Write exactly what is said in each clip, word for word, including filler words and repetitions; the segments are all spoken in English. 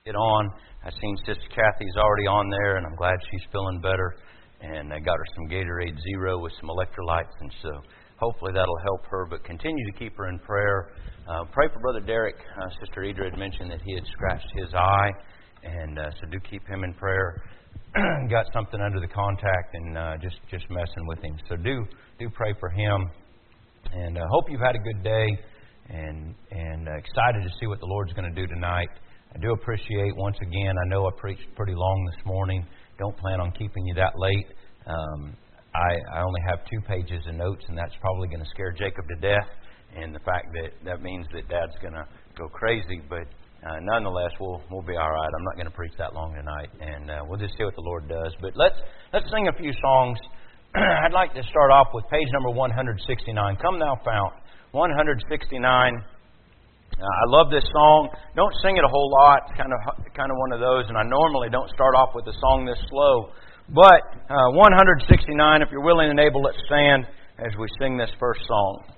get on. I've seen Sister Kathy's already on there, and I'm glad she's feeling better. And I got her some Gatorade Zero with some electrolytes, and so hopefully that'll help her. But continue to keep her in prayer. Uh, pray for Brother Derek. Uh, Sister Idra had mentioned that he had scratched his eye, and uh, so do keep him in prayer. Got something under the contact and uh, just, just messing with him. So do do pray for him. And I uh, hope you've had a good day and and uh, excited to see what the Lord's going to do tonight. I do appreciate, once again, I know I preached pretty long this morning. Don't plan on keeping you that late. Um, I, I only have two pages of notes, and that's probably going to scare Jacob to death. And the fact that that means that Dad's going to go crazy. But Uh, nonetheless, we'll we'll be all right. I'm not going to preach that long tonight, and uh, we'll just see what the Lord does. But let's let's sing a few songs. I'd like to start off with page number one sixty-nine. Come Thou Fount, one sixty-nine. Uh, I love this song. Don't sing it a whole lot. It's kind of kind of one of those, and I normally don't start off with a song this slow. But uh, one sixty-nine. If you're willing and able, let's stand as we sing this first song.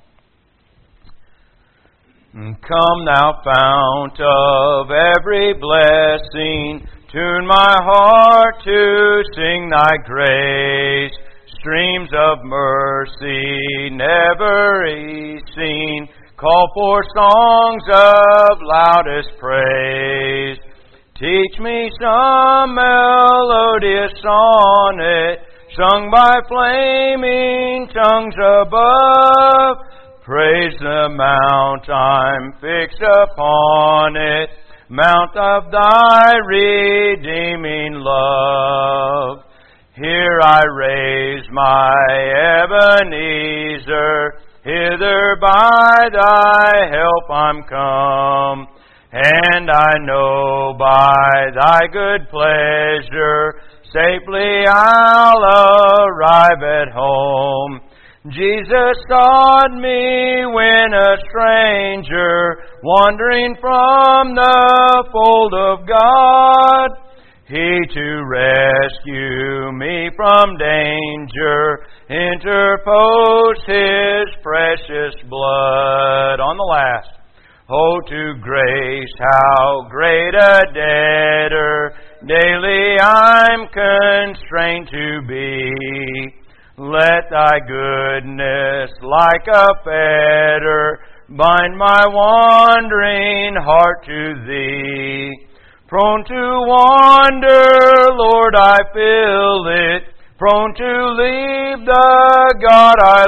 Come, thou fount of every blessing, tune my heart to sing thy grace. Streams of mercy never ceasing, call for songs of loudest praise. Teach me some melodious sonnet, sung by flaming tongues above. Praise the mount I'm fixed upon it, mount of thy redeeming love. Here I raise my Ebenezer, hither by thy help I'm come. And I know by thy good pleasure, safely I'll arrive at home. Jesus sought me when a stranger, wandering from the fold of God. He to rescue me from danger, interposed His precious blood. On the last. Oh, to grace, how great a debtor daily I'm constrained to be. Let thy goodness like a fetter bind my wandering heart to thee. Prone to wander, Lord, I feel it. Prone to leave the God I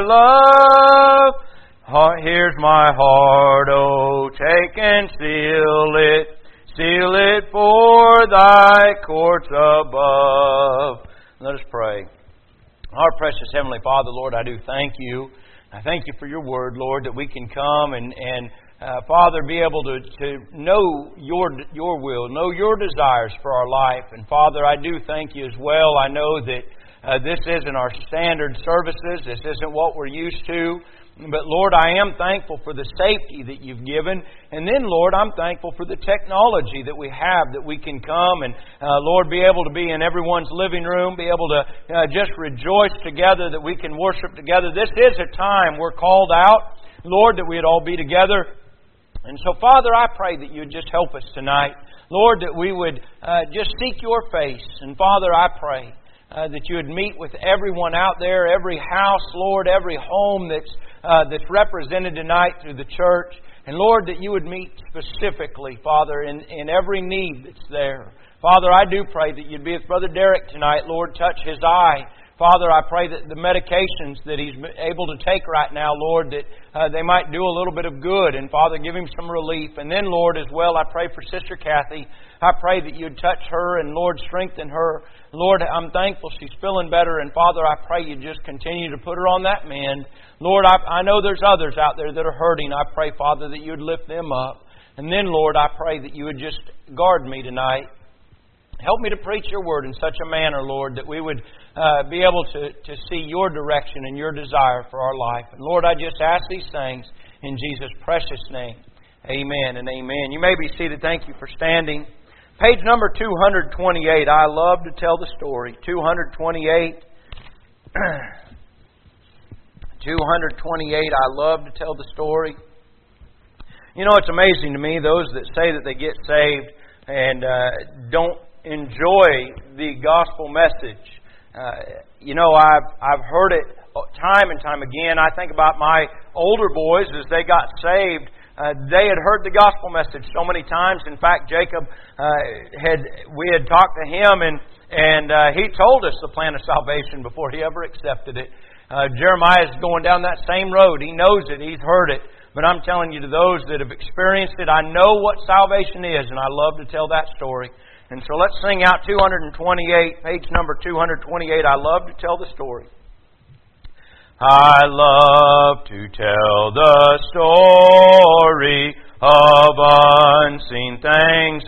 love. Here's my heart, oh, take and seal it. Seal it for thy courts above. Let us pray. Our precious Heavenly Father, Lord, I do thank you. I thank you for your word, Lord, that we can come and, and uh, Father, be able to, to know your, your will, know your desires for our life. And Father, I do thank you as well. I know that uh, this isn't our standard services. This isn't what we're used to. But Lord, I am thankful for the safety that you've given. And then, Lord, I'm thankful for the technology that we have, that we can come and, uh, Lord, be able to be in everyone's living room, be able to uh, just rejoice together, that we can worship together. This is a time we're called out, Lord, that we'd all be together. And so, Father, I pray that you'd just help us tonight. Lord, that we would uh, just seek your face. And Father, I pray uh, that you would meet with everyone out there, every house, Lord, every home that's Uh, that's represented tonight through the church. And Lord, that you would meet specifically, Father, in, in every need that's there. Father, I do pray that you'd be with Brother Derek tonight. Lord, touch his eye. Father, I pray that the medications that he's able to take right now, Lord, that uh, they might do a little bit of good. And Father, give him some relief. And then, Lord, as well, I pray for Sister Kathy. I pray that you'd touch her and, Lord, strengthen her. Lord, I'm thankful she's feeling better. And Father, I pray you just continue to put her on that mend. Lord, I, I know there's others out there that are hurting. I pray, Father, that you would lift them up. And then, Lord, I pray that you would just guard me tonight. Help me to preach your word in such a manner, Lord, that we would uh, be able to, to see your direction and your desire for our life. And Lord, I just ask these things in Jesus' precious name. Amen and amen. You may be seated. Thank you for standing. Page number two twenty-eight. I love to tell the story. two twenty-eight. two twenty-eight. I love to tell the story. You know, it's amazing to me, those that say that they get saved, and uh, don't enjoy the gospel message. Uh, you know, I've I've heard it time and time again. I think about my older boys as they got saved. Uh, they had heard the gospel message so many times. In fact, Jacob uh, had we had talked to him, and and uh, he told us the plan of salvation before he ever accepted it. Uh, Jeremiah is going down that same road. He knows it. He's heard it. But I'm telling you, to those that have experienced it, I know what salvation is, and I love to tell that story. And so let's sing out two twenty-eight, page number two twenty-eight. I love to tell the story. I love to tell the story of unseen things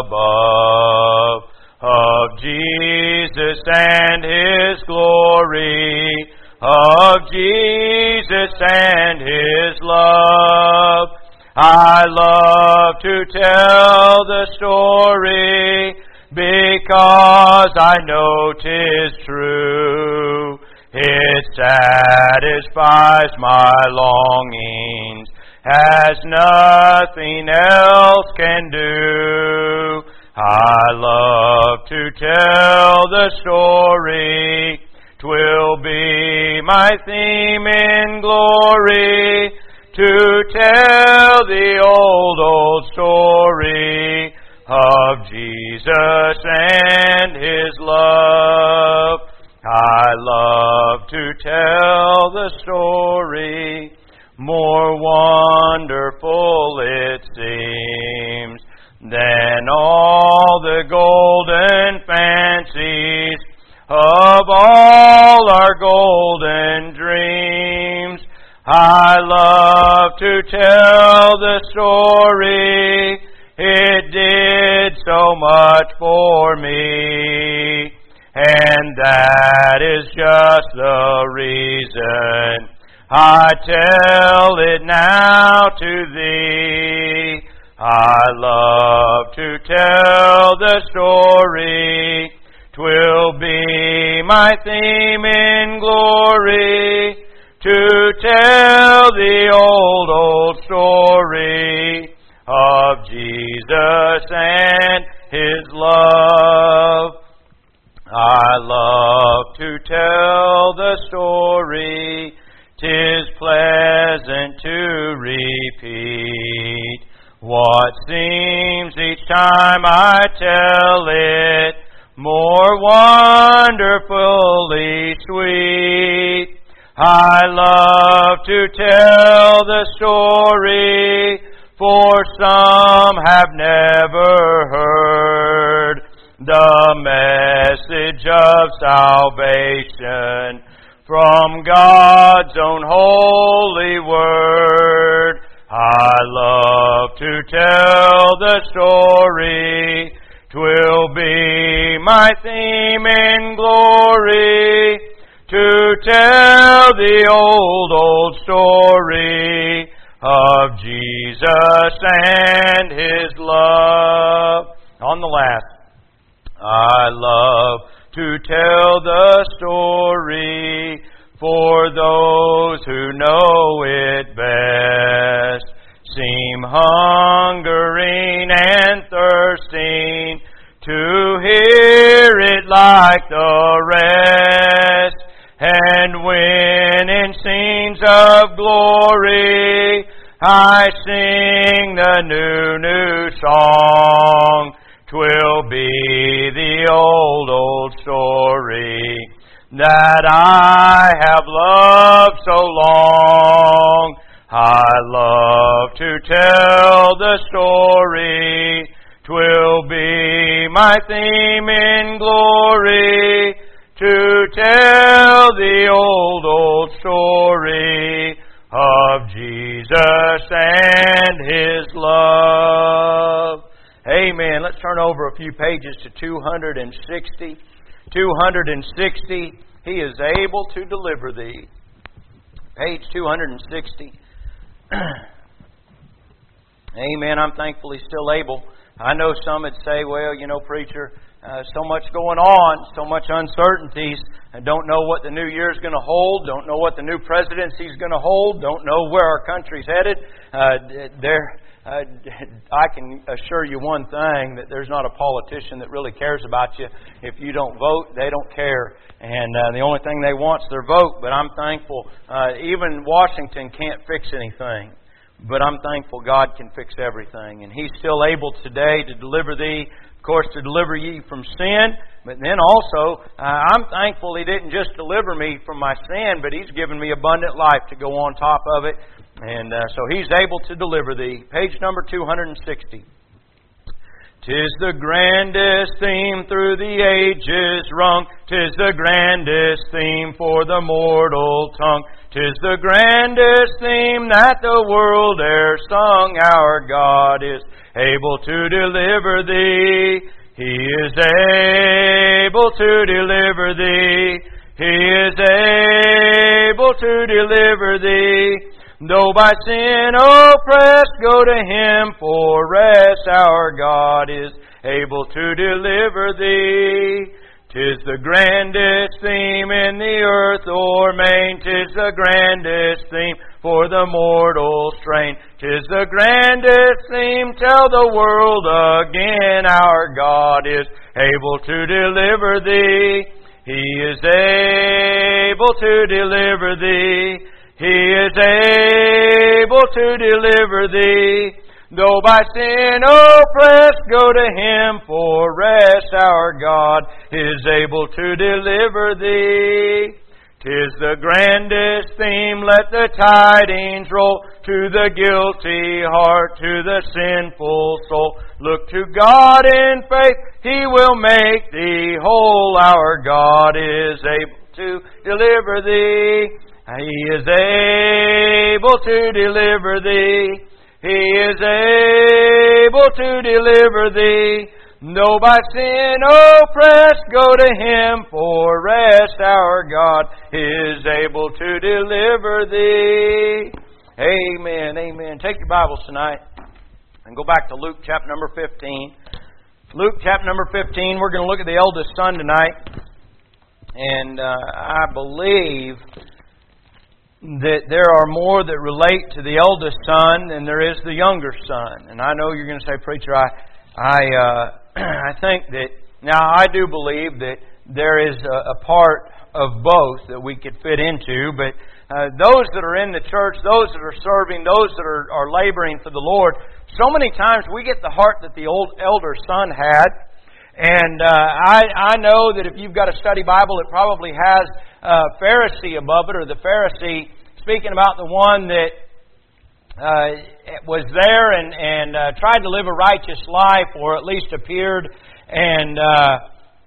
above, of Jesus and His glory, of Jesus and His love. I love to tell the story because I know 'tis true. It satisfies my longings as nothing else can do. I love to tell the story. 'Twill be my theme in glory to tell the old, old story of Jesus and His love. I love to tell the story. More wonderful it seems than all the golden fancies of all our golden dreams. I love to tell the story. It did so much for me. And that is just the reason I tell it now to thee. I love to tell the story. 'Twill be my theme in glory to tell the old, old story of Jesus and His love. I love to tell the story. 'Tis pleasant to repeat what seems each time I tell it more wonderfully sweet. I love to tell the story, for some have never heard the message of salvation from God's own holy word. I love to tell the story. 'Twill be my theme in glory to tell the old, old story of Jesus and His love. On the last, I love to tell the story for those who know it best, seem hungering and thirsting to hear it like the rest. And when in scenes of glory I sing the new, new song, 'twill be the old, old story that I have loved so long. I love to tell the story. 'Twill be my theme in glory to tell the old, old story of Jesus and His love. Amen. Let's turn over a few pages to two sixty. two sixty, He is able to deliver thee. Page two sixty. Amen. I'm thankful He's still able. I know some would say, well, you know, preacher, uh, so much going on, so much uncertainties. I don't know what the new year is going to hold. Don't know what the new presidency is going to hold. Don't know where our country's headed. Uh, there, uh, I can assure you one thing, that there's not a politician that really cares about you. If you don't vote, they don't care. And uh, the only thing they want is their vote. But I'm thankful, uh, even Washington can't fix anything. But I'm thankful God can fix everything. And He's still able today to deliver thee, of course, to deliver ye from sin. But then also, uh, I'm thankful He didn't just deliver me from my sin, but He's given me abundant life to go on top of it. And uh, so He's able to deliver thee. Page number two hundred sixty. "'Tis the grandest theme through the ages rung, 'tis the grandest theme for the mortal tongue, 'tis the grandest theme that the world e'er sung. Our God is able to deliver thee. He is able to deliver thee. He is able to deliver thee. Though by sin oppressed, go to Him for rest. Our God is able to deliver thee. 'Tis the grandest theme in the earth o'er main, 'tis the grandest theme for the mortal strain. 'Tis the grandest theme, tell the world again. Our God is able to deliver thee. He is able to deliver thee. He is able to deliver thee. Though by sin oppressed, go to Him for rest. Our God is able to deliver thee. 'Tis the grandest theme, let the tidings roll to the guilty heart, to the sinful soul. Look to God in faith, He will make thee whole. Our God is able to deliver thee. He is able to deliver thee. He is able to deliver thee. Though by sin oppressed, go to Him for rest. Our God is able to deliver thee. Amen, amen. Take your Bibles tonight and go back to Luke chapter number fifteen. Luke chapter number fifteen, we're going to look at the eldest son tonight. And uh, I believe that there are more that relate to the eldest son than there is the younger son. And I know you're going to say, "Preacher, I I, uh, I think that..." Now, I do believe that there is a, a part of both that we could fit into, but uh, those that are in the church, those that are serving, those that are, are laboring for the Lord, so many times we get the heart that the old elder son had. And uh, I, I know that if you've got a study Bible, it probably has uh, Pharisee above it, or the Pharisee speaking about the one that uh, was there and, and uh, tried to live a righteous life, or at least appeared. And uh,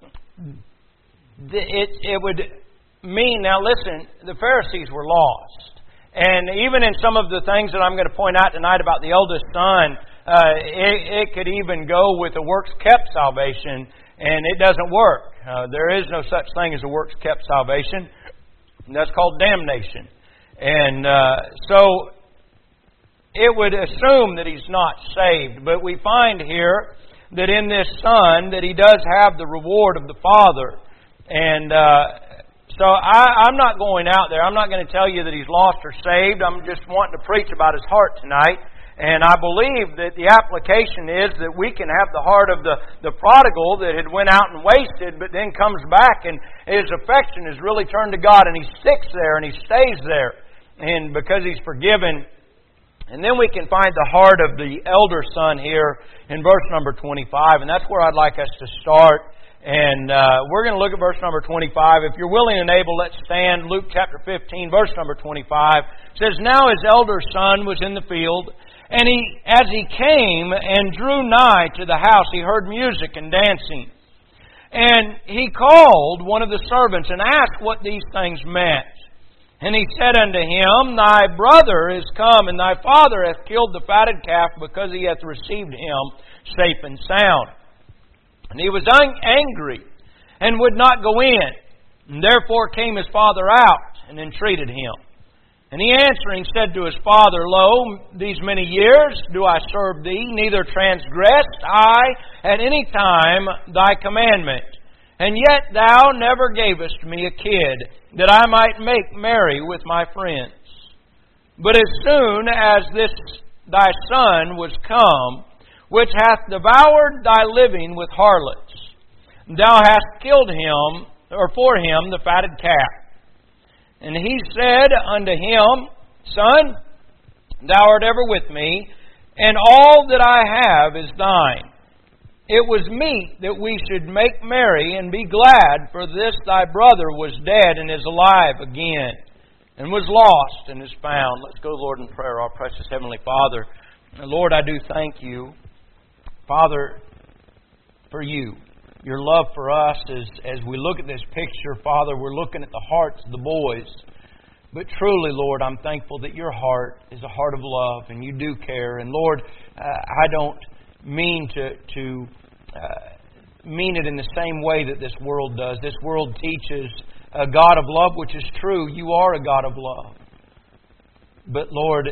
it, it would mean, now listen, the Pharisees were lost. And even in some of the things that I'm going to point out tonight about the eldest son, Uh, it, it could even go with a works-kept salvation, and it doesn't work. Uh, there is no such thing as a works-kept salvation. And that's called damnation. And uh, so it would assume that he's not saved. But we find here that in this son that he does have the reward of the Father. And uh, so I, I'm not going out there. I'm not going to tell you that he's lost or saved. I'm just wanting to preach about his heart tonight. And I believe that the application is that we can have the heart of the, the prodigal that had went out and wasted, but then comes back and his affection is really turned to God, and he sticks there and he stays there, and because he's forgiven. And then we can find the heart of the elder son here in verse number twenty-five, and that's where I'd like us to start. And uh, we're going to look at verse number twenty-five. If you're willing and able, let's stand. Luke chapter fifteen, verse number twenty-five. It says, "Now his elder son was in the field, and he, as he came and drew nigh to the house, he heard music and dancing. And he called one of the servants and asked what these things meant. And he said unto him, Thy brother is come, and thy father hath killed the fatted calf, because he hath received him safe and sound. And he was un- angry, and would not go in. And therefore came his father out, and entreated him. And he answering said to his father, Lo, these many years do I serve thee, neither transgressed I at any time thy commandment. And yet thou never gavest me a kid, that I might make merry with my friends. But as soon as this thy son was come, which hath devoured thy living with harlots. Thou hast killed him, or for him, the fatted calf. And he said unto him, Son, thou art ever with me, and all that I have is thine. It was meet that we should make merry and be glad, for this thy brother was dead and is alive again, and was lost and is found. Let's go, Lord, in prayer. Our precious Heavenly Father, Lord, I do thank you, Father, for you. Your love for us as, as we look at this picture, Father, we're looking at the hearts of the boys. But truly, Lord, I'm thankful that your heart is a heart of love and you do care. And Lord, uh, I don't mean to, to uh, mean it in the same way that this world does. This world teaches a God of love, which is true. You are a God of love. But Lord,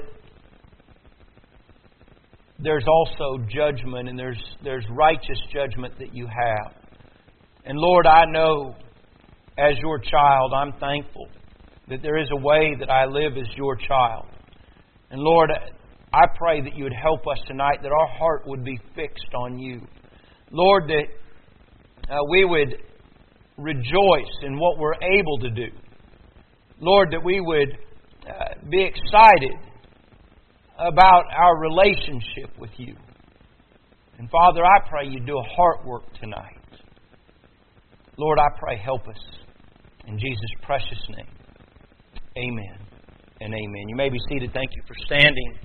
there's also judgment, and there's there's righteous judgment that you have. And Lord, I know as your child, I'm thankful that there is a way that I live as your child. And Lord, I pray that you would help us tonight, that our heart would be fixed on you. Lord, that uh, we would rejoice in what we're able to do. Lord, that we would uh, be excited about our relationship with you. And Father, I pray you do a heart work tonight. Lord, I pray help us. In Jesus' precious name. Amen and amen. You may be seated. Thank you for standing.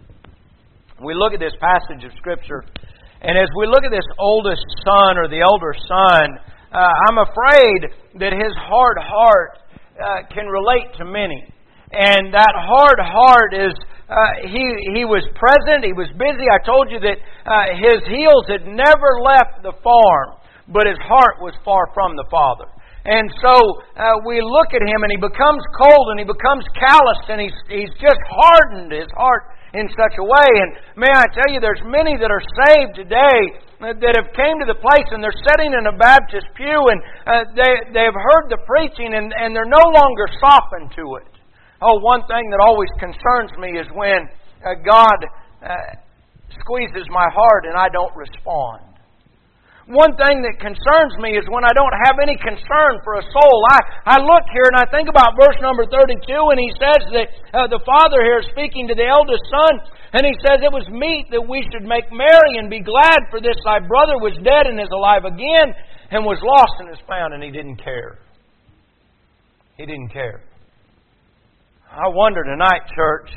We look at this passage of Scripture, and as we look at this oldest son or the elder son, uh, I'm afraid that his hard heart uh, can relate to many. And that hard heart is, uh, he he was present, he was busy. I told you that uh, his heels had never left the farm, but his heart was far from the Father. And so uh, we look at him and he becomes cold and he becomes calloused and he's, he's just hardened his heart in such a way. And may I tell you, there's many that are saved today that have came to the place and they're sitting in a Baptist pew and uh, they, they've heard the preaching and, and they're no longer softened to it. Oh, one thing that always concerns me is when uh, God uh, squeezes my heart and I don't respond. One thing that concerns me is when I don't have any concern for a soul. I, I look here and I think about verse number thirty-two, and he says that uh, the Father here is speaking to the eldest son, and he says, It was meet that we should make merry and be glad, for this thy brother was dead and is alive again, and was lost and is found. And he didn't care. He didn't care. I wonder tonight, church,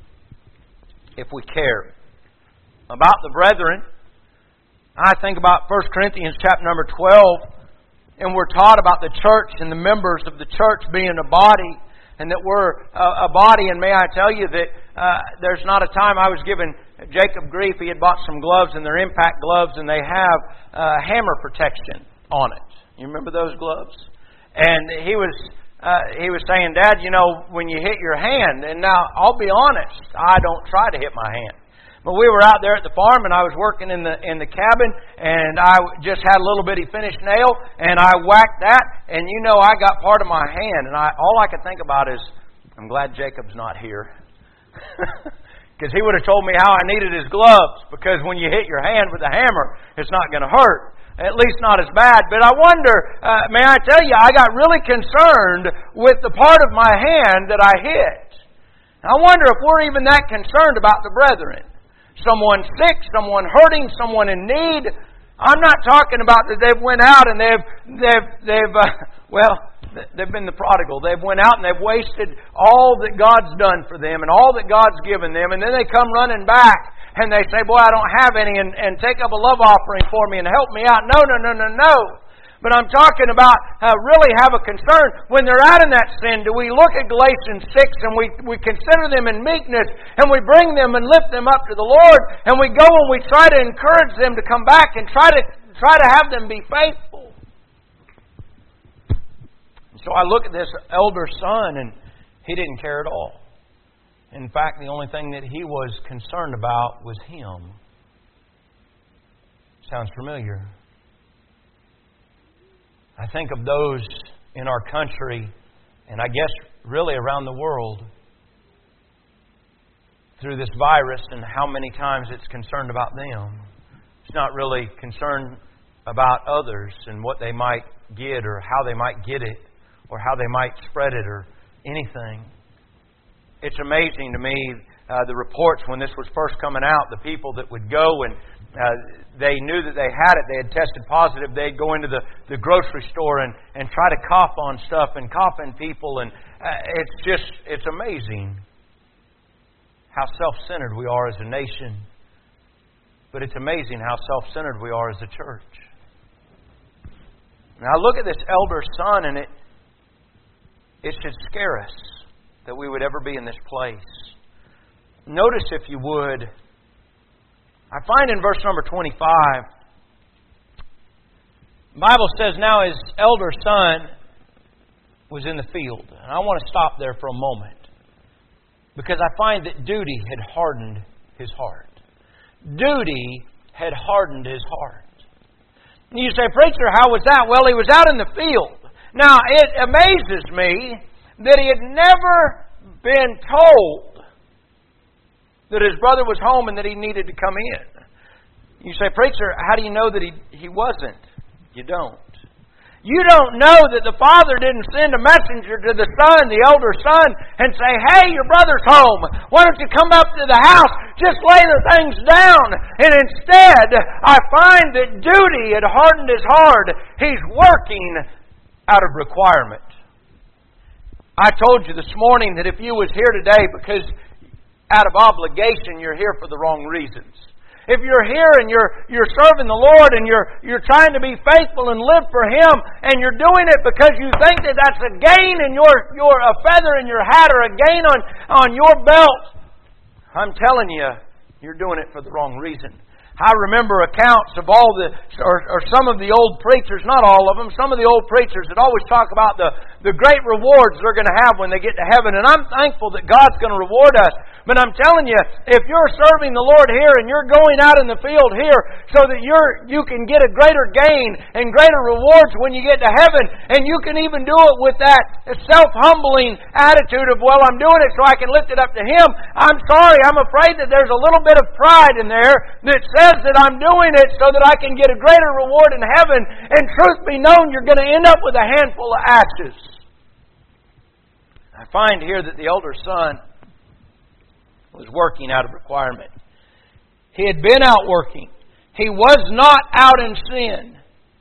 if we care about the brethren. I think about First Corinthians chapter number twelve, and we're taught about the church and the members of the church being a body, and that we're a, a body. And may I tell you that uh, there's not a time I was giving Jacob grief. He had bought some gloves, and they're impact gloves, and they have uh, hammer protection on it. You remember those gloves? And he was uh, he was saying, Dad, you know, when you hit your hand, and now I'll be honest, I don't try to hit my hand. But we were out there at the farm, and I was working in the in the cabin, and I just had a little bitty finished nail, and I whacked that, and you know I got part of my hand, and I all I could think about is, I'm glad Jacob's not here, because he would have told me how I needed his gloves. Because when you hit your hand with a hammer, it's not going to hurt, at least not as bad. But I wonder, uh, may I tell you, I got really concerned with the part of my hand that I hit. And I wonder if we're even that concerned about the brethren. Someone sick, someone hurting, someone in need. I'm not talking about that they've went out and they've they've they've uh, well they've been the prodigal. They've went out and they've wasted all that God's done for them and all that God's given them, and then they come running back and they say, "Boy, I don't have any," and, and take up a love offering for me and help me out. No, no, no, no, no. But I'm talking about uh, really have a concern when they're out in that sin. Do we look at Galatians six and we, we consider them in meekness and we bring them and lift them up to the Lord, and we go and we try to encourage them to come back and try to try to have them be faithful? So I look at this elder son and he didn't care at all. In fact, the only thing that he was concerned about was him. Sounds familiar? I think of those in our country, and I guess really around the world, through this virus and how many times it's concerned about them. It's not really concerned about others and what they might get or how they might get it or how they might spread it or anything. It's amazing to me, uh, the reports when this was first coming out, the people that would go and uh, they knew that they had it, they had tested positive, they'd go into the, the grocery store and, and try to cough on stuff and cough in people. And uh, it's just, it's amazing how self-centered we are as a nation. But it's amazing how self-centered we are as a church. Now look at this elder son, and it it should scare us that we would ever be in this place. Notice, if you would, I find in verse number twenty-five, the Bible says, now his elder son was in the field. And I want to stop there for a moment, because I find that duty had hardened his heart. Duty had hardened his heart. And you say, preacher, how was that? Well, he was out in the field. Now, it amazes me that he had never been told that his brother was home and that he needed to come in. You say, preacher, how do you know that he, he wasn't? You don't. You don't know that the father didn't send a messenger to the son, the elder son, and say, hey, your brother's home. Why don't you come up to the house? Just lay the things down. And instead, I find that duty had hardened his heart. He's working out of requirement. I told you this morning that if you was here today because out of obligation, you're here for the wrong reasons. If you're here and you're you're serving the Lord and you're you're trying to be faithful and live for Him, and you're doing it because you think that that's a gain in your your a feather in your hat or a gain on on your belt, I'm telling you, you're doing it for the wrong reason. I remember accounts of all the, or, or some of the old preachers, not all of them, some of the old preachers that always talk about the, the great rewards they're going to have when they get to heaven. And I'm thankful that God's going to reward us. But I'm telling you, if you're serving the Lord here and you're going out in the field here so that you're you can get a greater gain and greater rewards when you get to heaven, and you can even do it with that self-humbling attitude of, well, I'm doing it so I can lift it up to Him, I'm sorry, I'm afraid that there's a little bit of pride in there that says that I'm doing it so that I can get a greater reward in heaven, and truth be known, you're going to end up with a handful of ashes. I find here that the elder son was working out of requirement. He had been out working. He was not out in sin.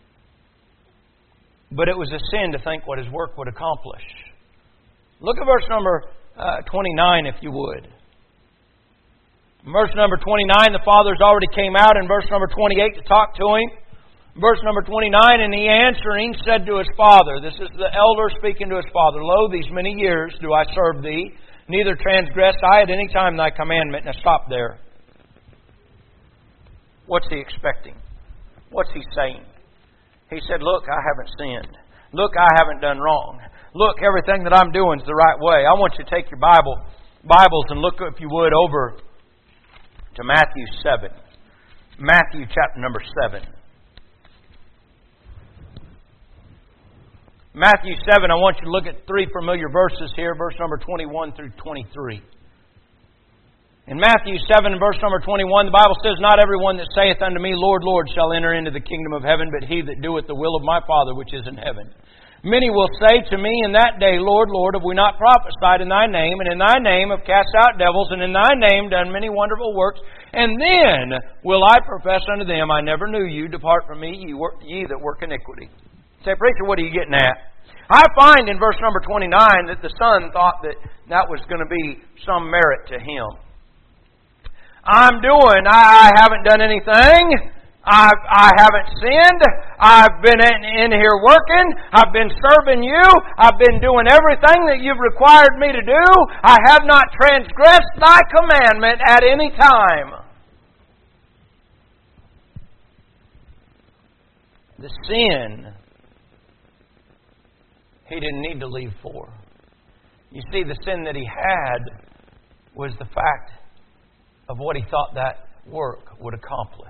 But it was a sin to think what his work would accomplish. Look at verse number uh, twenty-nine, if you would. Verse number twenty-nine, the fathers already came out in verse number twenty-eight to talk to him. Verse number twenty-nine, and he answering said to his father, this is the elder speaking to his father, lo, these many years do I serve thee, neither transgressed I at any time thy commandment. Now stop there. What's he expecting? What's he saying? He said, look, I haven't sinned. Look, I haven't done wrong. Look, everything that I'm doing is the right way. I want you to take your Bible, Bibles and look, if you would, over to Matthew seven. Matthew chapter number seven. Matthew seven, I want you to look at three familiar verses here, verse number twenty-one through twenty-three. In Matthew seven, verse number twenty-one, the Bible says, not everyone that saith unto me, Lord, Lord, shall enter into the kingdom of heaven, but he that doeth the will of my Father which is in heaven. Many will say to me in that day, Lord, Lord, have we not prophesied in Thy name, and in Thy name have cast out devils, and in Thy name done many wonderful works? And then will I profess unto them, I never knew you, depart from me, ye, work, ye that work iniquity. Say, preacher, what are you getting at? I find in verse number twenty-nine that the son thought that that was going to be some merit to him. I'm doing, I, I haven't done anything. I, I haven't sinned. I've been in, in here working. I've been serving you. I've been doing everything that you've required me to do. I have not transgressed Thy commandment at any time. The sin he didn't need to leave for. You see, the sin that he had was the fact of what he thought that work would accomplish.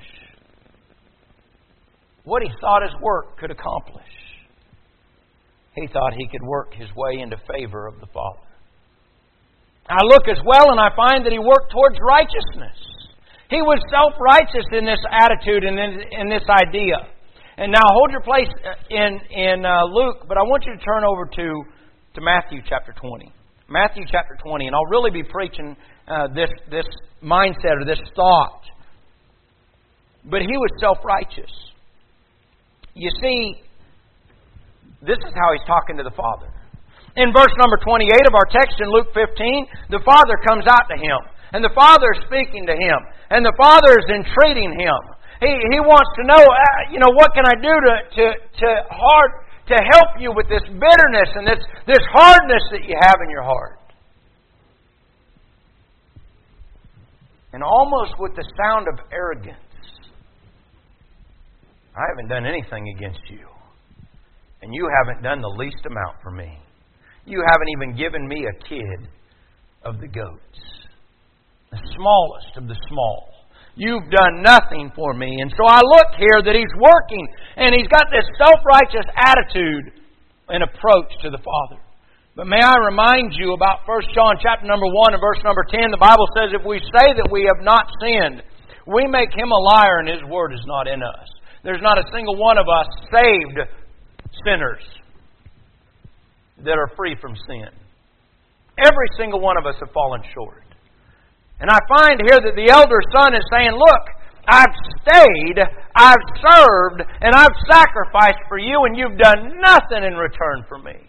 What he thought his work could accomplish. He thought he could work his way into favor of the Father. I look as well and I find that he worked towards righteousness. He was self-righteous in this attitude and in, in this idea. And now hold your place in, in uh, Luke, but I want you to turn over to, to Matthew chapter twenty. Matthew chapter twenty, and I'll really be preaching uh, this, this mindset or this thought. But he was self-righteous. You see, this is how he's talking to the Father. In verse number twenty-eight of our text in Luke fifteen, the Father comes out to him. And the Father is speaking to him. And the Father is entreating him. He, he wants to know, uh, you know, what can I do to, to, to, hard, to help you with this bitterness and this, this hardness that you have in your heart. And almost with the sound of arrogance, I haven't done anything against you. And you haven't done the least amount for me. You haven't even given me a kid of the goats. The smallest of the small. You've done nothing for me. And so I look here that he's working, and he's got this self-righteous attitude and approach to the Father. But may I remind you about First John chapter number one and verse number ten. The Bible says, if we say that we have not sinned, we make him a liar and his word is not in us. There's not a single one of us saved sinners that are free from sin. Every single one of us have fallen short. And I find here that the elder son is saying, look, I've stayed, I've served, and I've sacrificed for you, and you've done nothing in return for me.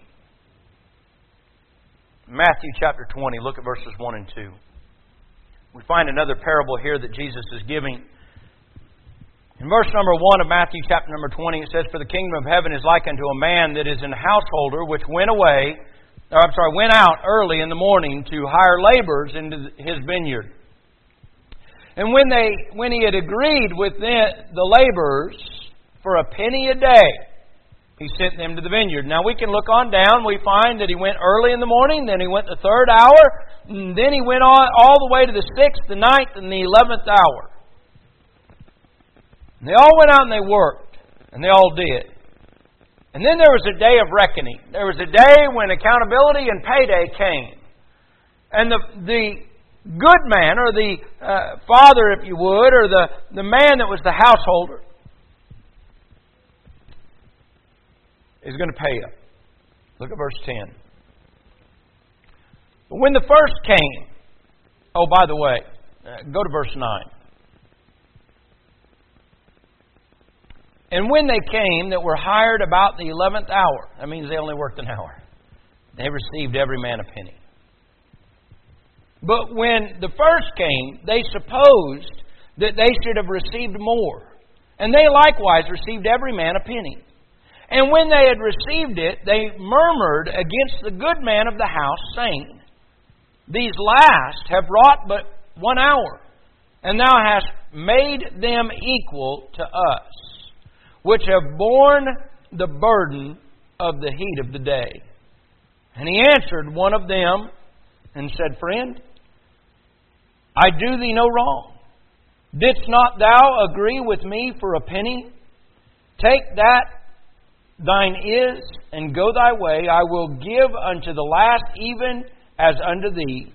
Matthew chapter twenty, look at verses one and two. We find another parable here that Jesus is giving. In verse number one of Matthew chapter number twenty, it says, for the kingdom of heaven is like unto a man that is an householder, which went away, or I'm sorry, went out early in the morning to hire laborers into his vineyard. And when they, when he had agreed with the, the laborers for a penny a day, he sent them to the vineyard. Now we can look on down. We find that he went early in the morning, then he went the third hour, and then he went on all the way to the sixth, the ninth, and the eleventh hour. And they all went out and they worked, and they all did. And then there was a day of reckoning. There was a day when accountability and payday came. And the the good man, or the uh, father, if you would, or the, the man that was the householder, is going to pay up. Look at verse ten. But when the first came, oh, by the way, uh, go to verse nine. And when they came that were hired about the eleventh hour, that means they only worked an hour, they received every man a penny. But when the first came, they supposed that they should have received more. And they likewise received every man a penny. And when they had received it, they murmured against the good man of the house, saying, these last have wrought but one hour, and thou hast made them equal to us, which have borne the burden of the heat of the day. And he answered one of them and said, friend, I do thee no wrong. Didst not thou agree with me for a penny? Take that thine is, and go thy way. I will give unto the last even as unto thee.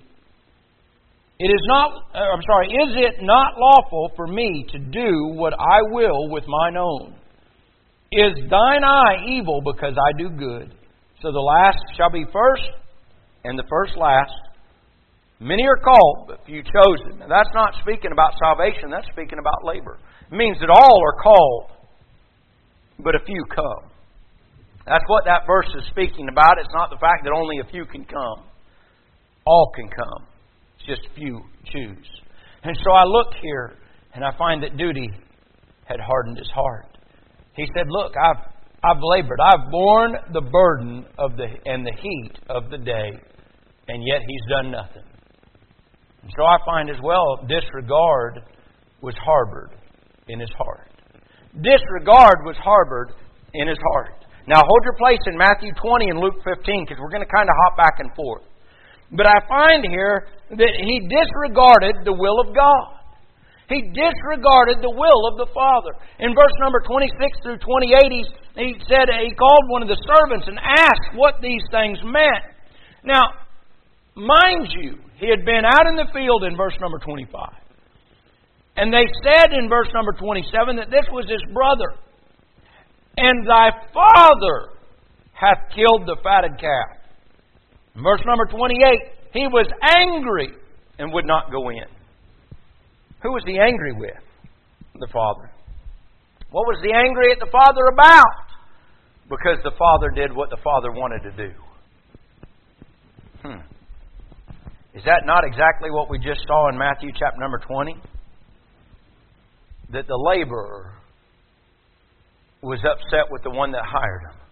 It is not, I'm sorry, is it not lawful for me to do what I will with mine own? Is thine eye evil because I do good? So the last shall be first, and the first last. Many are called, but few chosen. Now that's not speaking about salvation, that's speaking about labor. It means that all are called, but a few come. That's what that verse is speaking about. It's not the fact that only a few can come. All can come. It's just few choose. And so I look here, and I find that duty had hardened his heart. He said, look, I've I've labored. I've borne the burden of the and the heat of the day, and yet he's done nothing. And so I find as well, disregard was harbored in his heart. Disregard was harbored in his heart. Now hold your place in Matthew twenty and Luke fifteen, because we're going to kind of hop back and forth. But I find here that he disregarded the will of God. He disregarded the will of the Father. In verse number twenty-six through twenty-eight, he, he said he called one of the servants and asked what these things meant. Now, Mind you, he had been out in the field in verse number twenty-five. And they said in verse number twenty-seven that this was his brother. And thy father hath killed the fatted calf. In verse number twenty-eight, he was angry and would not go in. Who was he angry with? The father. What was he angry at the father about? Because the father did what the father wanted to do. Hmm. Is that not exactly what we just saw in Matthew chapter number twenty? That the laborer was upset with the one that hired him.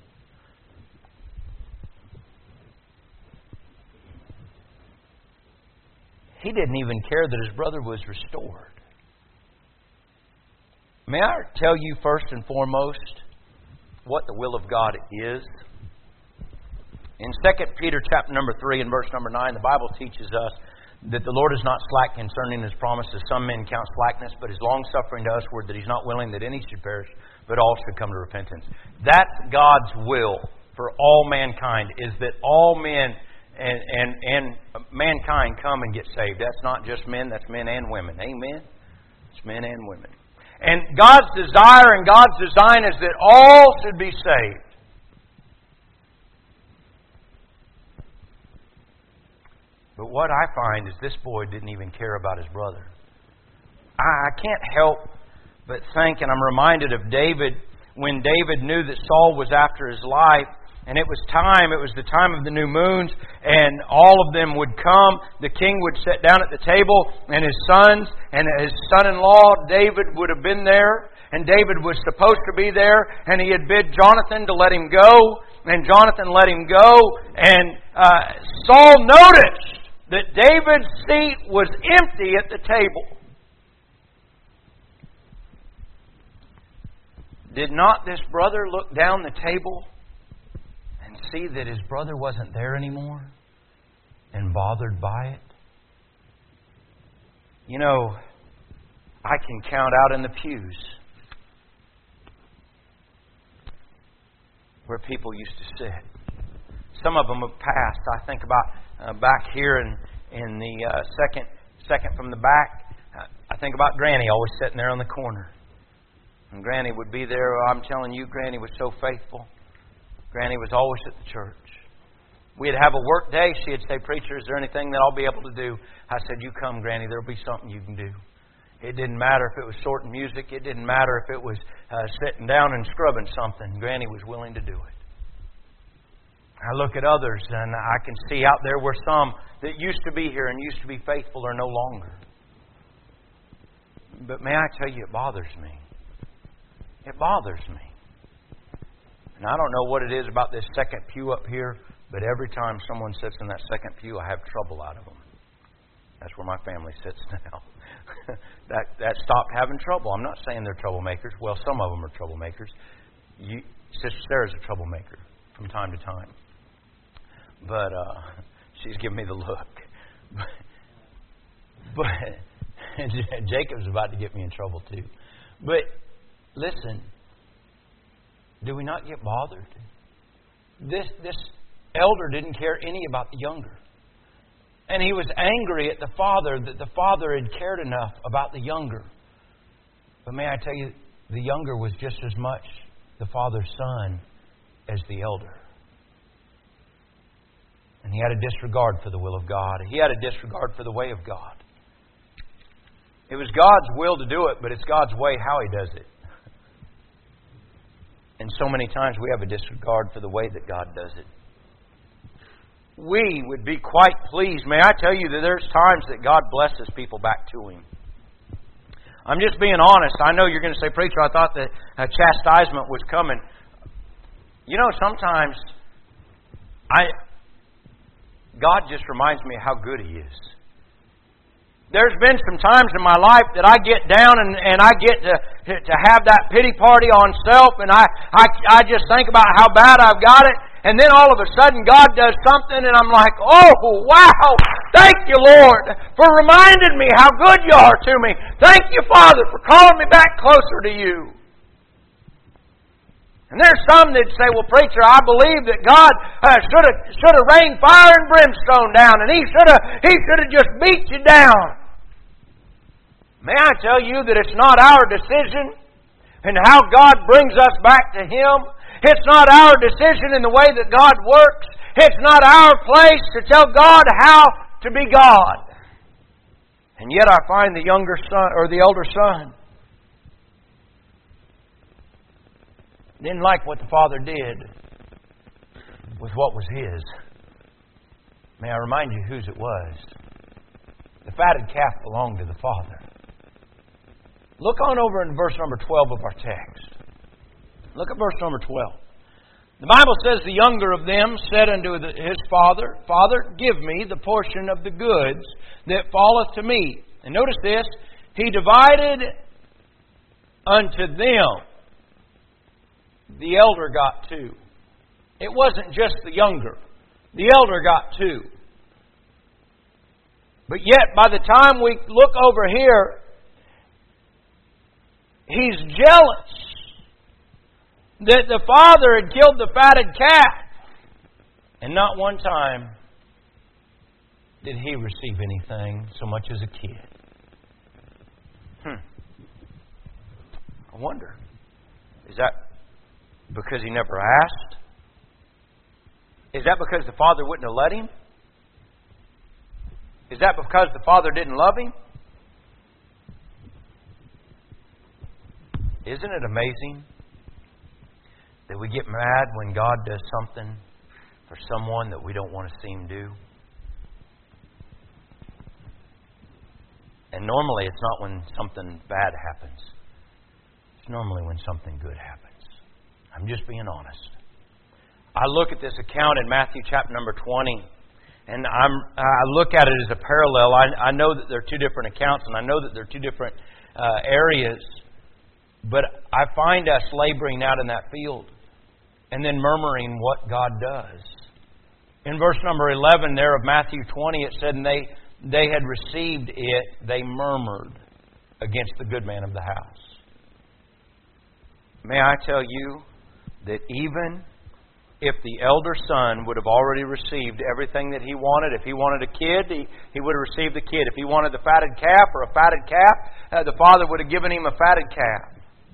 He didn't even care that his brother was restored. May I tell you first and foremost what the will of God is? In Second Peter chapter number three and verse number nine, the Bible teaches us that the Lord is not slack concerning His promises. Some men count slackness, but is long-suffering to usward, that He's not willing that any should perish, but all should come to repentance. That's God's will for all mankind, is that all men and, and, and mankind come and get saved. That's not just men, that's men and women. Amen? It's men and women. And God's desire and God's design is that all should be saved. But what I find is this boy didn't even care about his brother. I can't help but think, and I'm reminded of David, when David knew that Saul was after his life, and it was time, it was the time of the new moons, and all of them would come. The king would sit down at the table, and his sons and his son-in-law, David, would have been there. And David was supposed to be there, and he had bid Jonathan to let him go, and Jonathan let him go. And uh, Saul noticed that David's seat was empty at the table. Did not this brother look down the table and see that his brother wasn't there anymore and bothered by it? You know, I can count out in the pews where people used to sit. Some of them have passed. I think about uh, back here in in the uh, second second from the back. Uh, I think about Granny always sitting there on the corner. And Granny would be there. I'm telling you, Granny was so faithful. Granny was always at the church. We'd have a work day. She'd say, "Preacher, is there anything that I'll be able to do?" I said, "You come, Granny. There'll be something you can do." It didn't matter if it was sorting music. It didn't matter if it was uh, sitting down and scrubbing something. Granny was willing to do it. I look at others and I can see out there where some that used to be here and used to be faithful are no longer. But may I tell you, it bothers me. It bothers me. And I don't know what it is about this second pew up here, but every time someone sits in that second pew, I have trouble out of them. That's where my family sits now. that that stopped having trouble. I'm not saying they're troublemakers. Well, some of them are troublemakers. You, Sister Sarah's a troublemaker from time to time. But uh, she's giving me the look. But, but Jacob's about to get me in trouble too. But listen, do we not get bothered? This this elder didn't care any about the younger. And he was angry at the father that the father had cared enough about the younger. But may I tell you, the younger was just as much the father's son as the elder. And he had a disregard for the will of God. He had a disregard for the way of God. It was God's will to do it, but it's God's way how He does it. And so many times we have a disregard for the way that God does it. We would be quite pleased. May I tell you that there's times that God blesses people back to Him. I'm just being honest. I know you're going to say, "Preacher, I thought that a chastisement was coming." You know, sometimes I God just reminds me of how good He is. There's been some times in my life that I get down and, and I get to to have that pity party on self, and I, I I just think about how bad I've got it, and then all of a sudden God does something, and I'm like, "Oh, wow! Thank you, Lord, for reminding me how good You are to me. Thank You, Father, for calling me back closer to You." And there's some that say, well, preacher, I believe that God uh, should have should have rained fire and brimstone down, and He should have He should have just beat you down. May I tell you that it's not our decision in how God brings us back to Him. It's not our decision in the way that God works. It's not our place to tell God how to be God. And yet I find the younger son or the elder son didn't like what the father did with what was his. May I remind you whose it was? The fatted calf belonged to the father. Look on over in verse number twelve of our text. Look at verse number twelve. The Bible says, the younger of them said unto his father, Father, give me the portion of the goods that falleth to me. And notice this, he divided unto them. The elder got two. It wasn't just the younger. The elder got two. But yet, by the time we look over here, he's jealous that the father had killed the fatted calf. And not one time did he receive anything so much as a kid. Hmm. I wonder, is that because he never asked? Is that because the father wouldn't have let him? Is that because the father didn't love him? Isn't it amazing that we get mad when God does something for someone that we don't want to see Him do? And normally it's not when something bad happens. It's normally when something good happens. I'm just being honest. I look at this account in Matthew chapter number twenty, and I'm, I look at it as a parallel. I, I know that there are two different accounts, and I know that there are two different uh, areas, but I find us laboring out in that field and then murmuring what God does. In verse number eleven there of Matthew twenty, it said, and they, they had received it, they murmured against the good man of the house. May I tell you that even if the elder son would have already received everything that he wanted, if he wanted a kid, he, he would have received the kid. If he wanted the fatted calf or a fatted calf, uh, the father would have given him a fatted calf.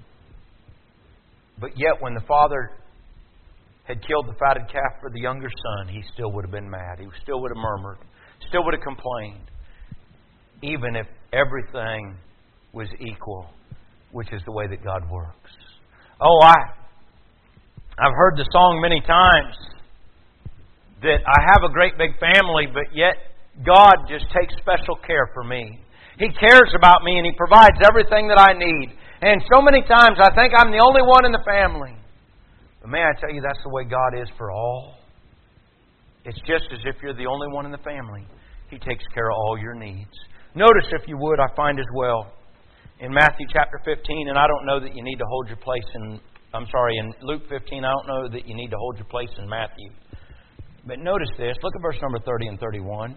But yet when the father had killed the fatted calf for the younger son, he still would have been mad. He still would have murmured. Still would have complained. Even if everything was equal, which is the way that God works. Oh, I... I've heard the song many times that I have a great big family, but yet God just takes special care for me. He cares about me and He provides everything that I need. And so many times I think I'm the only one in the family. But may I tell you, that's the way God is for all. It's just as if you're the only one in the family. He takes care of all your needs. Notice, if you would, I find as well in Matthew chapter fifteen, and I don't know that you need to hold your place in I'm sorry, in Luke fifteen, I don't know that you need to hold your place in Matthew. But notice this. Look at verse number thirty and thirty-one.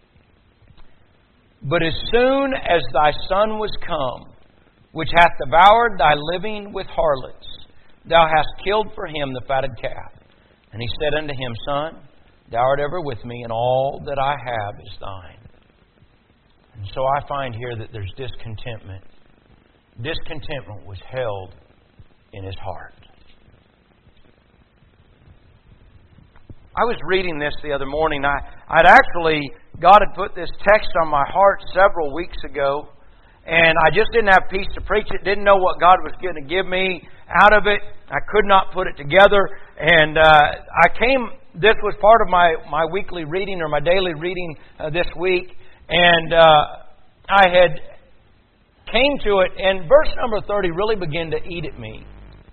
But as soon as thy son was come, which hath devoured thy living with harlots, thou hast killed for him the fatted calf. And he said unto him, Son, thou art ever with me, and all that I have is thine. And so I find here that there's discontentment. Discontentment was held in his heart. I was reading this the other morning. I, I'd actually, God had put this text on my heart several weeks ago, and I just didn't have peace to preach it, didn't know what God was going to give me out of it. I could not put it together, and uh, I came, this was part of my, my weekly reading or my daily reading uh, this week, and uh, I had came to it, and verse number thirty really began to eat at me.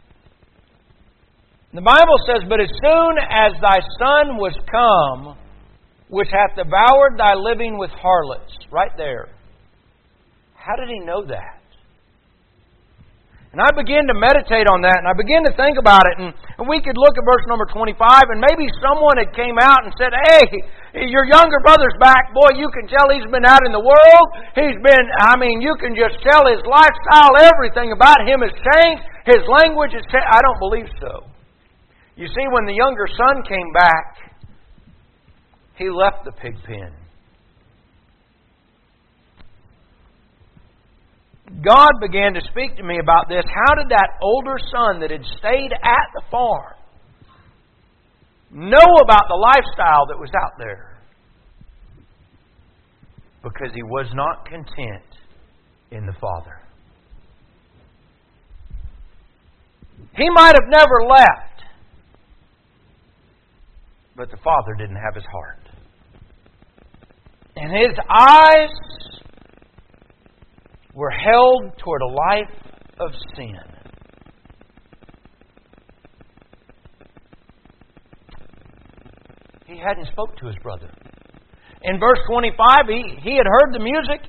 The Bible says, But as soon as thy son was come, which hath devoured thy living with harlots. Right there. How did he know that? And I began to meditate on that, and I began to think about it, and, and we could look at verse number twenty-five, and maybe someone had came out and said, Hey, your younger brother's back. Boy, you can tell he's been out in the world. He's been, I mean, you can just tell his lifestyle, everything about him has changed. His language is... I don't believe so. You see, when the younger son came back, he left the pig pen. God began to speak to me about this. How did that older son that had stayed at the farm know about the lifestyle that was out there? Because he was not content in the Father. He might have never left, but the Father didn't have his heart. And his eyes were held toward a life of sin. He hadn't spoke to his brother. In verse twenty-five, he, he had heard the music.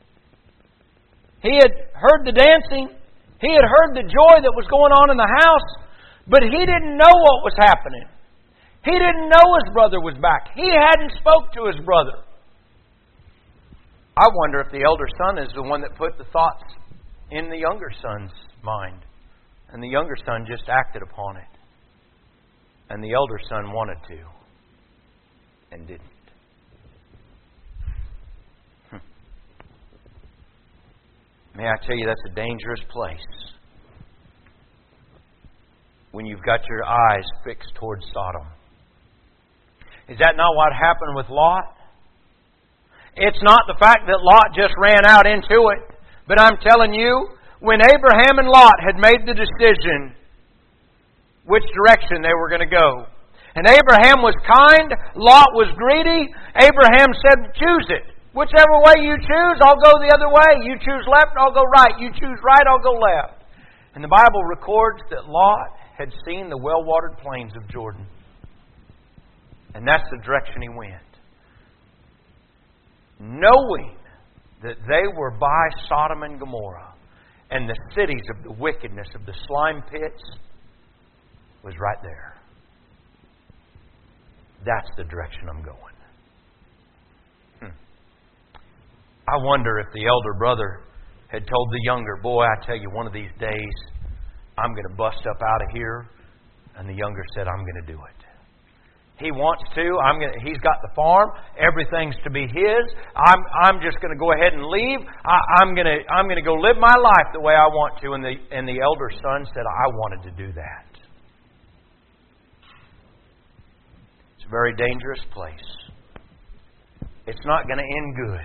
He had heard the dancing. He had heard the joy that was going on in the house. But he didn't know what was happening. He didn't know his brother was back. He hadn't spoke to his brother. I wonder if the elder son is the one that put the thoughts in the younger son's mind. And the younger son just acted upon it. And the elder son wanted to. And didn't. Hm. May I tell you, that's a dangerous place. When you've got your eyes fixed towards Sodom. Is that not what happened with Lot? It's not the fact that Lot just ran out into it. But I'm telling you, when Abraham and Lot had made the decision which direction they were going to go, and Abraham was kind, Lot was greedy, Abraham said, choose it. Whichever way you choose, I'll go the other way. You choose left, I'll go right. You choose right, I'll go left. And the Bible records that Lot had seen the well-watered plains of Jordan. And that's the direction he went. Knowing that they were by Sodom and Gomorrah, and the cities of the wickedness of the slime pits was right there. That's the direction I'm going. Hmm. I wonder if the elder brother had told the younger, boy, I tell you, one of these days I'm going to bust up out of here. And the younger said, I'm going to do it. He wants to. I'm going to, he's got the farm. Everything's to be his. I'm I'm just going to go ahead and leave. I, I'm going to I'm going to go live my life the way I want to. And the and the elder son said, I wanted to do that. It's a very dangerous place. It's not going to end good.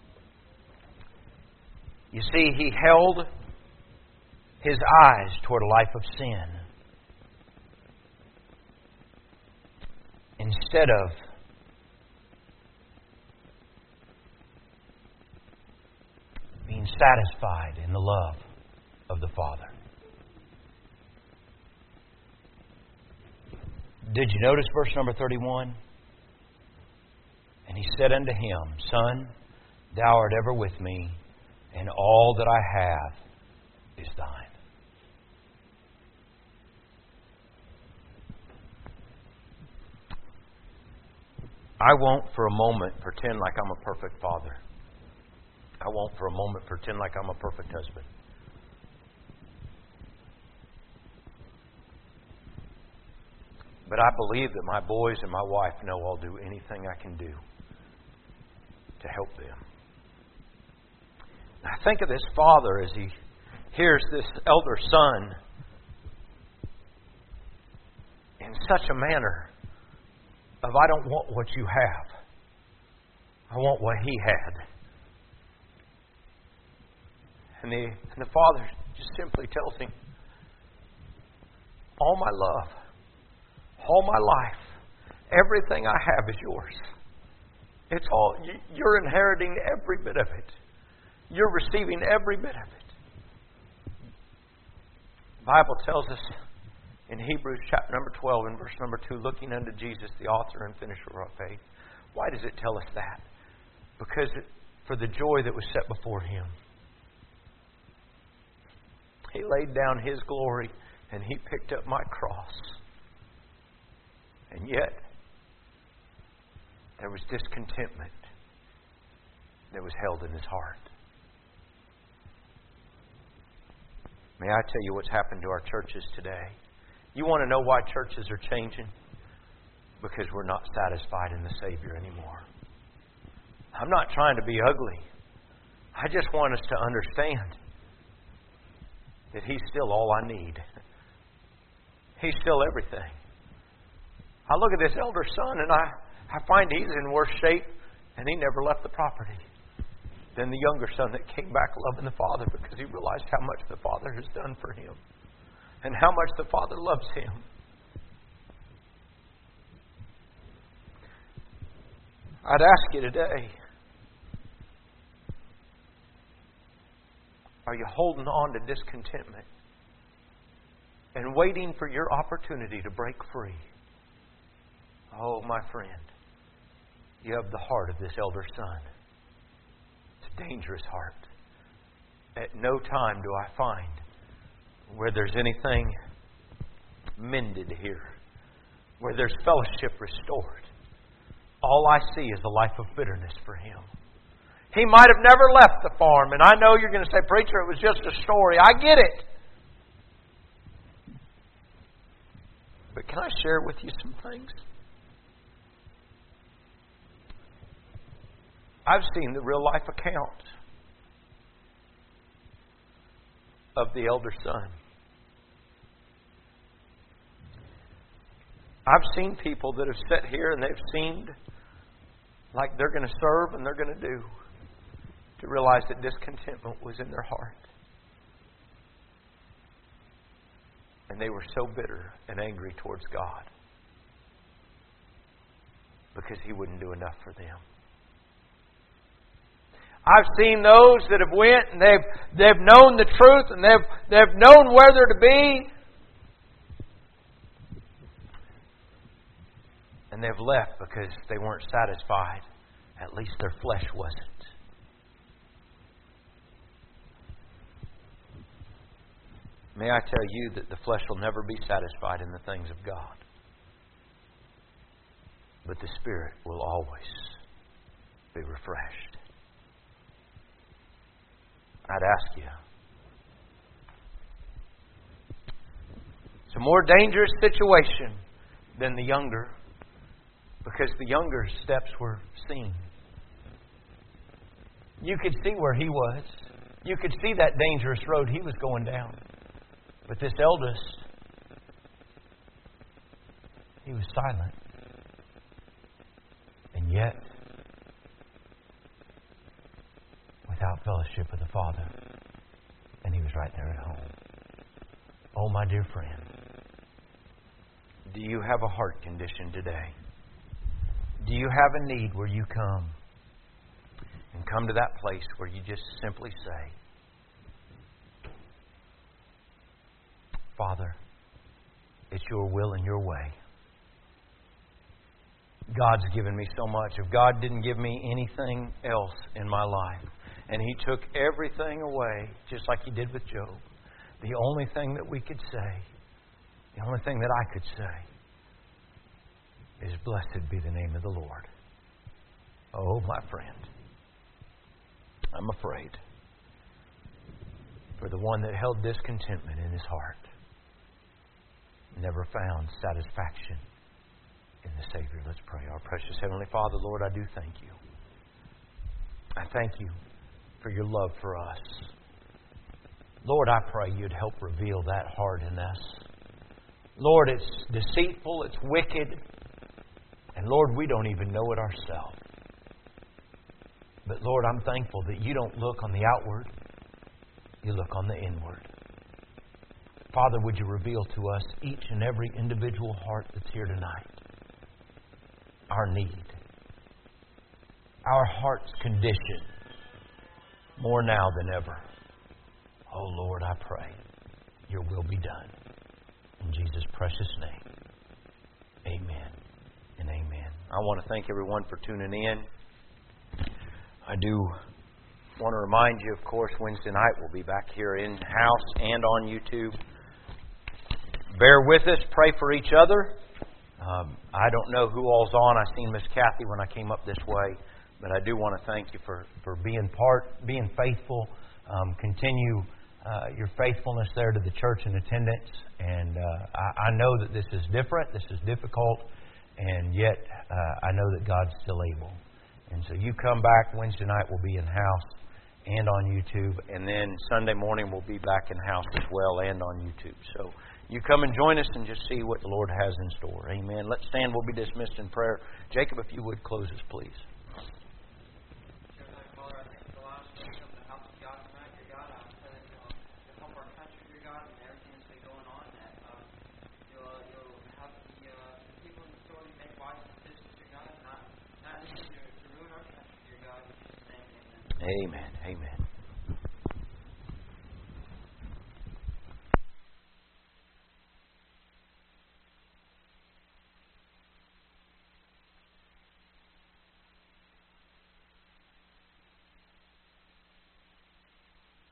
You see, he held his eyes toward a life of sin. Instead of being satisfied in the love of the Father. Did you notice verse number thirty-one? And he said unto him, Son, thou art ever with me, and all that I have is thine. I won't for a moment pretend like I'm a perfect father. I won't for a moment pretend like I'm a perfect husband. But I believe that my boys and my wife know I'll do anything I can do to help them. I think of this father as he hears this elder son in such a manner of, I don't want what you have. I want what he had. And the, and the father just simply tells him, all my love, all my life, everything I have is yours. It's all, you're inheriting every bit of it. You're receiving every bit of it. The Bible tells us in Hebrews chapter number twelve and verse number two, looking unto Jesus, the author and finisher of our faith. Why does it tell us that? Because it, for the joy that was set before him, he laid down his glory and he picked up my cross. And yet, there was discontentment that was held in his heart. May I tell you what's happened to our churches today? You want to know why churches are changing? Because we're not satisfied in the Savior anymore. I'm not trying to be ugly. I just want us to understand that He's still all I need. He's still everything. I look at this elder son and I, I find he's in worse shape and he never left the property than the younger son that came back loving the Father because he realized how much the Father has done for him and how much the Father loves him. I'd ask you today, are you holding on to discontentment and waiting for your opportunity to break free? Oh, my friend, you have the heart of this elder son. It's a dangerous heart. At no time do I find where there's anything mended here, where there's fellowship restored. All I see is a life of bitterness for him. He might have never left the farm, and I know you're going to say, preacher, it was just a story. I get it. But can I share with you some things? I've seen the real life account of the elder son. I've seen people that have sat here and they've seemed like they're going to serve and they're going to do, to realize that discontentment was in their heart. And they were so bitter and angry towards God because He wouldn't do enough for them. I've seen those that have went and they've they've known the truth and they've they've known where they're to be, and they've left because they weren't satisfied. At least their flesh wasn't. May I tell you that the flesh will never be satisfied in the things of God, but the Spirit will always be refreshed. I'd ask you, it's a more dangerous situation than the younger, because the younger steps were seen. You could see where he was. You could see that dangerous road he was going down. But this eldest, he was silent. And yet, without fellowship with the Father. And he was right there at home. Oh, my dear friend, do you have a heart condition today? Do you have a need where you come and come to that place where you just simply say, Father, it's your will and your way. God's given me so much. If God didn't give me anything else in my life, and He took everything away, just like He did with Job, the only thing that we could say, the only thing that I could say, is blessed be the name of the Lord. Oh, my friend, I'm afraid for the one that held discontentment in his heart, never found satisfaction in the Savior. Let's pray. Our precious Heavenly Father, Lord, I do thank you. I thank you for your love for us. Lord, I pray you'd help reveal that heart in us. Lord, it's deceitful, it's wicked, and Lord, we don't even know it ourselves. But Lord, I'm thankful that you don't look on the outward, you look on the inward. Father, would you reveal to us each and every individual heart that's here tonight our need, our heart's condition, more now than ever. Oh Lord, I pray your will be done. In Jesus' precious name, amen and amen. I want to thank everyone for tuning in. I do want to remind you, of course, Wednesday night we'll be back here in-house and on YouTube. Bear with us. Pray for each other. Um, I don't know who all's on. I seen Miss Kathy when I came up this way. But I do want to thank you for, for being part, being faithful. Um, continue uh, your faithfulness there to the church and attendance. And uh, I, I know that this is different, this is difficult, and yet uh, I know that God's still able. And so you come back. Wednesday night we'll be in house and on YouTube, and then Sunday morning we'll be back in house as well and on YouTube. So you come and join us and just see what the Lord has in store. Amen. Let's stand. We'll be dismissed in prayer. Jacob, if you would close us, please. Amen. Amen.